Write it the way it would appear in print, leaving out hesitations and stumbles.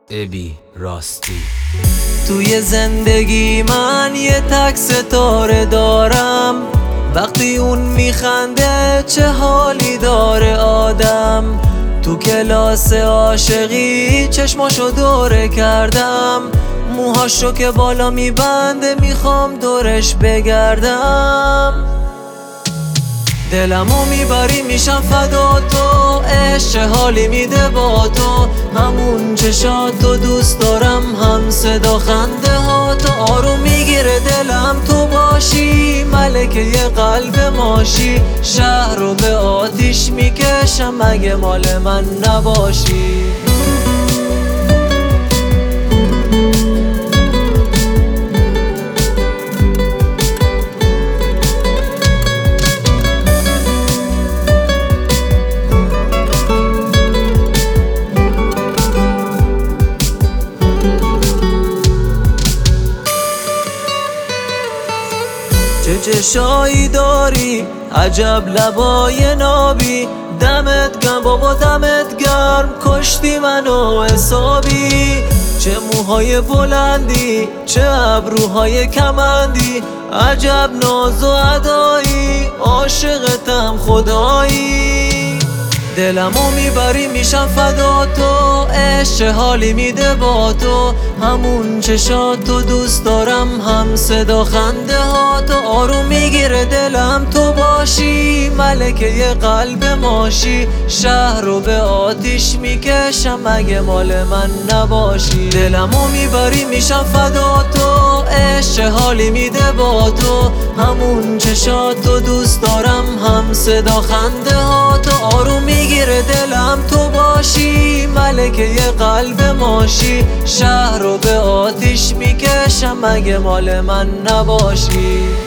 ابی راستی. توی زندگی من یه تک ستاره دارم، وقتی اون میخنده چه حالی داره آدم. تو کلاس عاشقی چشماشو دوره کردم، موهاشو که بالا میبنده میخوام دورش بگردم. دلمو میبری میشم فدا تو، عشق چه حالی میده با تو. همون چشاتو دوست دارم، هم صدا خنده ها تو. آروم میگیره دلم تو باشی، ملکه یه قلب ماشی. شهر رو به آتیش میکشم اگه مال من نباشی. چه چشایی داری، عجب لبای نابی. دمت گرم بابا دمت گرم، کشتی منو حسابی. چه موهای بلندی، چه ابروهای کمندی. عجب ناز و ادایی، عاشقتم خدایی. دلمو میبری میشم فدا تو، عشق چه حالی میده با تو. همون چشاتو دوست دارم، هم صدا خنده ها تو. آروم میگیره دلم تو باشی، ملکه یه قلب ماشی. شهر رو به آتیش میکشم اگه مال من نباشی. دلمو میبری میشم فدا تو، عشق چه حالی میده با تو. همون چشاتو دوست دارم، هم صدا خنده ها تو. آروم میگیره دلم تو باشی، ملکه یه قلب ماشی. شهر رو به آتیش میکشم اگه مال من نباشی.